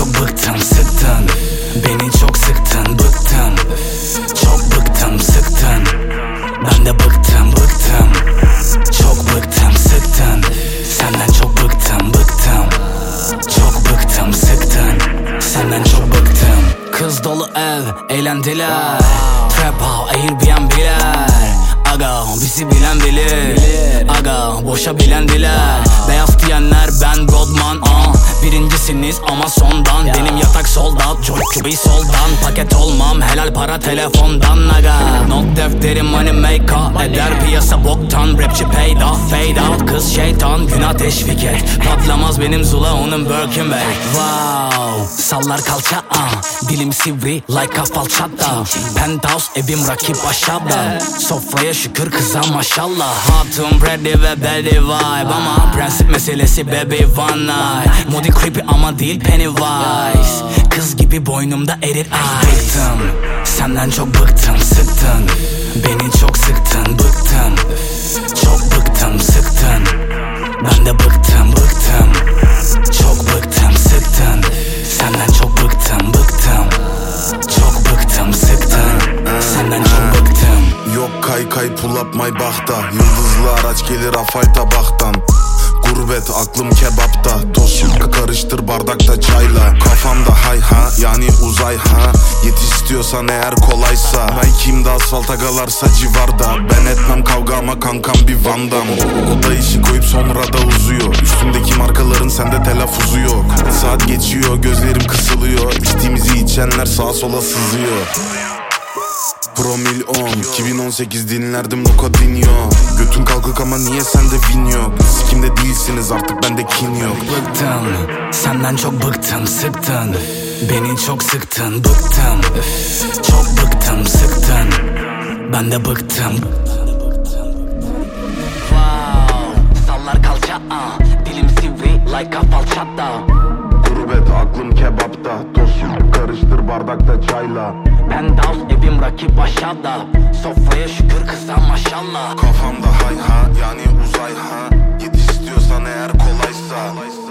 çok bıktım, sıktın. Beni çok sıktın, bıktım. Çok bıktım, sıktın. Ben de bıktım, bıktım. Çok bıktım, sıktın. Senden çok bıktım, bıktım. Çok bıktım, sıktın. Senden çok bıktım. Kız dolu ev, eğlendiler. Trap house, Airbnb'ler. Aga bizi bilen bilir. Aga boşa bilendiler. Beyaz diyenler ben Rodman. Birincisiniz ama sondan. Benim yatak soldat, çocuk bir soldan. Paket olmam, helal para telefondan. Aga not defterim money maker. Eder piyasa boktan. Rapçi paid off, fade out. Kız şeytan, günah teşvik et. Patlamaz benim Zula, onun Birkin Bey. Wow, sallar kalça dilim sivri like a falçata. Penthouse evim rakip aşağıda. Sofraya şükür kıza maşallah. Hatun ready ve belly vibe. Ama prensip meselesi baby one night. Modi creepy ama değil Pennywise. Kız gibi boynumda erir ay. Bıktım, senden çok bıktım, sıktın. Beni çok sıktın, bıktım. Çok bıktım, sıktın. Ben de bıktım, bıktım. Çok bıktım, sıktın. Senden çok bıktım, bıktım. Çok bıktım, sıktın. Senden çok bıktım. Yok kay pull up my bahta. Yıldızlı araç gelir afay tabaktan. Gurbet aklım kebapta. Toz şırkı karıştır bardakta çayla. Kafamda hay ha yani uzay ha. Yetiş istiyorsan eğer kolaysa. Nike'imde asfalt agalarsa civarda. Ben etmem kavga ama kankam bir Van Damme. O da işi koyup sonra da uzuyor. Üstümdeki markaların sende telaffuzu yok. Saat geçiyor gözlerim kısılıyor. İçtiğimizi içenler sağa sola sızıyor. Promil 10 2018 dinlerdim Loco Dinio. Götün kalkık ama niye sende vin yok? Sikimde değilsiniz artık bende kin yok. Bıktım, senden çok bıktım, sıktın. Beni çok sıktın, bıktım. Çok bıktım, sıktın. Ben de bıktım. Wow, sallar kalça dilim sivri like a falçata. Gurbet aklım kebapta. Toz şırkı karıştır bardakta çayla. Penthouse evim rakip aşağıda. Sofraya şükür kıza maşallah. Kafamda hay ha yani uzay ha. Yetiş istiyorsan eğer kolaysa.